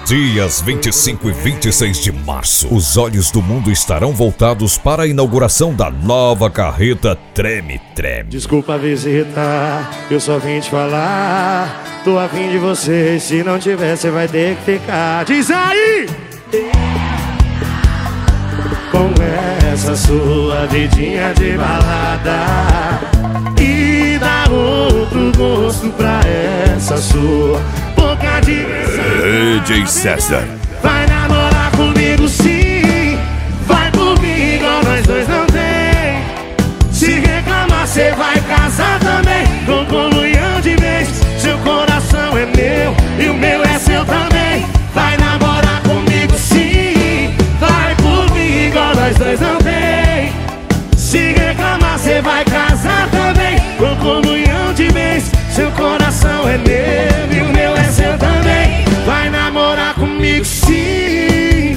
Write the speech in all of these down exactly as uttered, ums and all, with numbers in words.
Dias vinte e cinco e vinte e seis de março, os olhos do mundo estarão voltados para a inauguração da nova carreta Treme Treme. Desculpa a visita, eu só vim te falar. Tô afim de você, se não tiver cê vai ter que ficar. Diz aí! Com essa sua vidinha de balada e dá outro gosto pra essa sua boca de... D J César. Vai namorar comigo sim, vai por mim igual nós dois não tem. Se reclamar cê vai casar também, com comunhão de vez. Seu coração é meu e o meu é seu também. Vai namorar comigo sim, vai por mim igual nós dois não tem. Se reclamar cê vai casar também, com comunhão de vez. Seu coração é meu e o meu é seu também. Vai namorar comigo sim.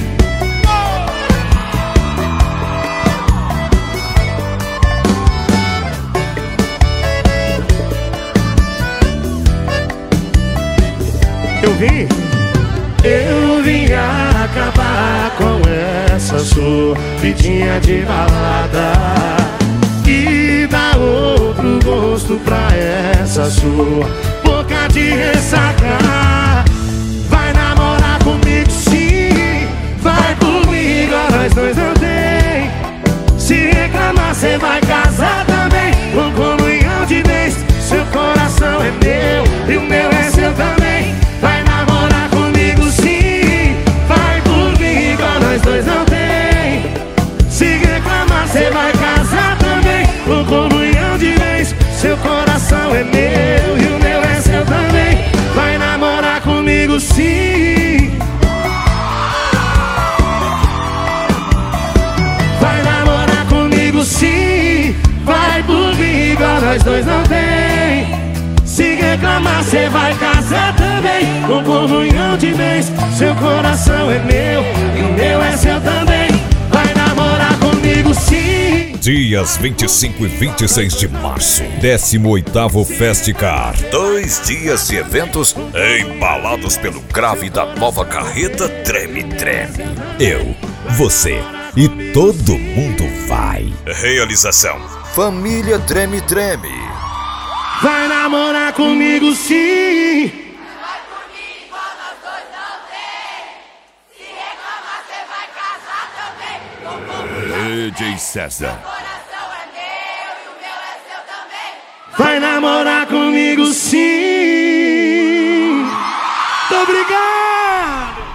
Eu vim, eu vim acabar com essa sua vidinha de balada e dar outro gosto pra essa sua boca de ressaca. Vai namorar comigo sim, vai por mim igual nós dois não tem. Se reclamar cê vai casar também, com comunhão de vez. Seu coração é meu e o meu é seu também. Vai namorar comigo sim, vai por mim igual nós dois não tem. Se reclamar cê vai casar também, com comunhão de vez. Seu coração é meu e o meu é seu também. Vai namorar comigo sim. Vai namorar comigo sim, vai por mim igual nós dois não tem. Se reclamar cê vai casar também, com comunhão de vez. Seu coração é meu e o meu é seu também. Vai namorar comigo sim. Dias vinte e cinco e vinte e seis de março, décimo oitavo Festicar. Dois dias de eventos embalados pelo grave da nova carreta Treme Treme. Eu, você e todo mundo vai. Realização: Família Treme Treme. Vai namorar comigo sim. Vai por mim igual nós dois não tem. Se reclamar cê vai casar também, com comunhão. D J César. Coração é meu e o meu é seu também. Vai namorar comigo sim. Muito obrigado.